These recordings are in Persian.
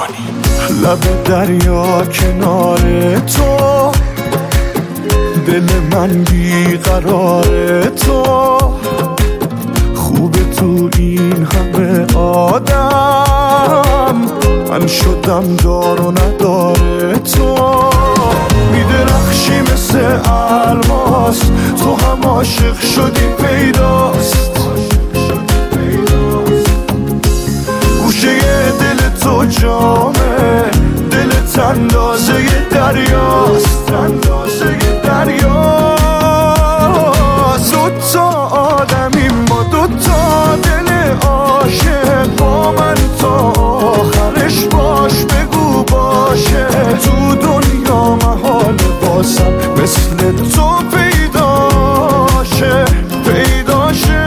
لب دریا کنار تو، دل من بیقرار تو، خوبه تو این همه آدم، من شدم دار و نداره تو. میدرخشی مثل الماس، تو هم عاشق شدی پیداست، گوشه دل تو جامه، دلت اندازه دریاست، اندازه دریاست. دوتا آدمیم ما، دوتا دل عاشق، با من تا آخرش باش، بگو باشه. تو دنیا محال باسم مثل تو پیداشه، پیداشه.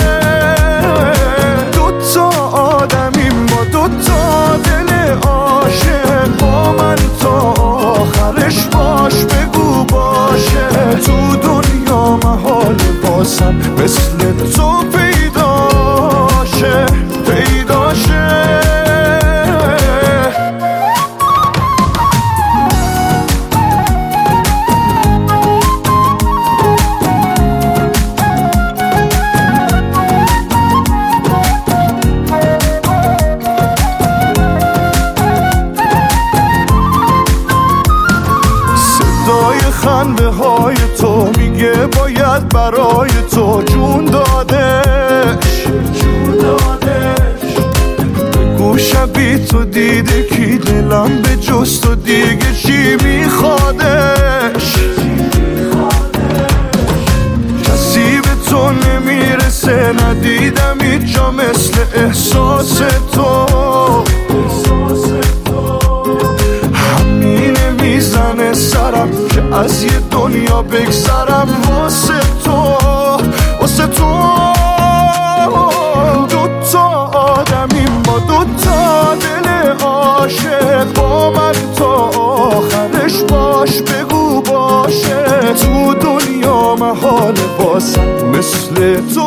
دوتا آدمیم ما، دوتا دل عاشق، با من تا آخرش باش، بگو باشه. تو دنیا محال باسم مثل تو پیداشه، پیداشه. خنده های تو میگه باید برای تو جون دادش، جون دادش. بگو شبی تو دیده کی دلم به جز تو دیگه چی میخوادش، کسی به تو نمیرسه، ندیدم هیچ جا مثل احساس تو. همینه میزنه سرم که از یه دنیا بگذرم واسه تو، واسه تو. دوتا آدمیم ما، دوتا دل عاشق، با من تا آخرش باش، بگو باشه. تو دنیا محال باسم مثل تو